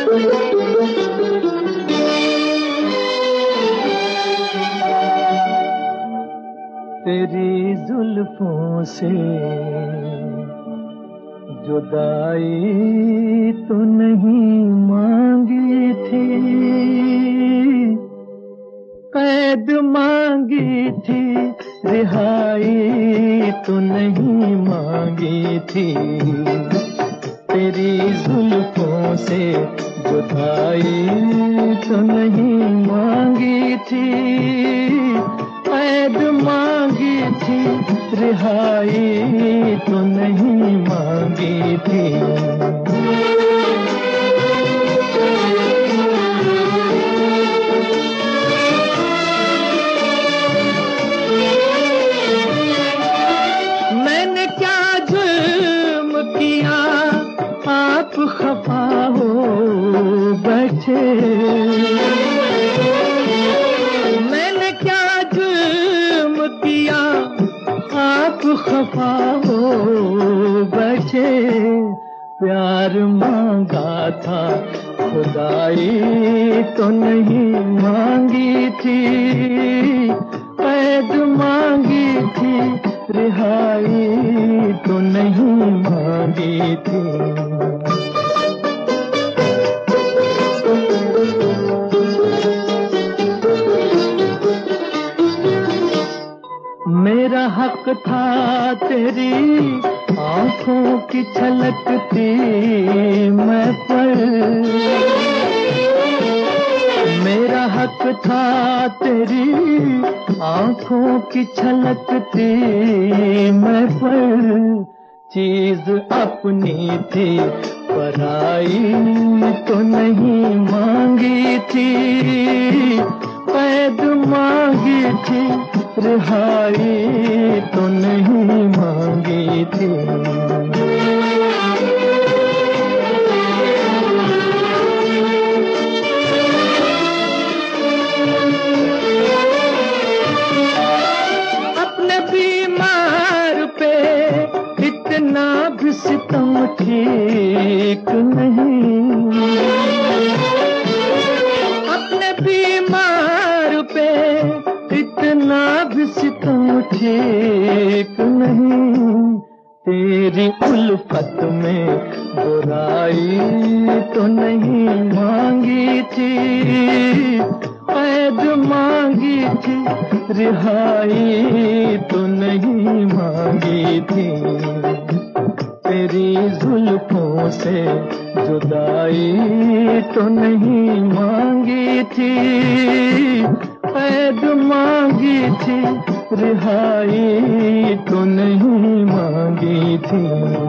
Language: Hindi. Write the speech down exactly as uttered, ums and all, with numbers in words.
तेरी जुल्फों से जुदाई तो नहीं मांगी थी, कैद मांगी थी, रिहाई तो नहीं मांगी थी। तेरी जुल्फों से जुदाई तो नहीं मांगी थी, कैद मांगी थी, रिहाई तो नहीं मांगी थी। मैंने क्या जुर्म किया आप खफा हो बैठे, मैंने क्या जुर्म किया आप खफा हो बैठे। प्यार मांगा था खुदाई तो नहीं मांगी थी, कैद मांगी थी, रिहाई तो नहीं मांगी थी। मेरा हक था तेरी आंखों की छलकती मैं पर, मेरा हक था तेरी आंखों की छलकती मैं पर। चीज अपनी थी पराई तो नहीं मांगी थी, कैद मांगी थी, रिहाई तो नहीं मांगी थी। अपने बीमार पे इतना भी सितम ठीक नहीं, अपने बीमार पे इतना भी सितम ठीक नहीं। तेरी उल्फत में बुराई तो नहीं मांगी थी, कैद मांगी थी, रिहाई तो नहीं मांगी थी। तेरी जुल्फों से जुदाई तो नहीं मांगी थी, कैद मांगी थी, रिहाई तो नहीं मांगी थी।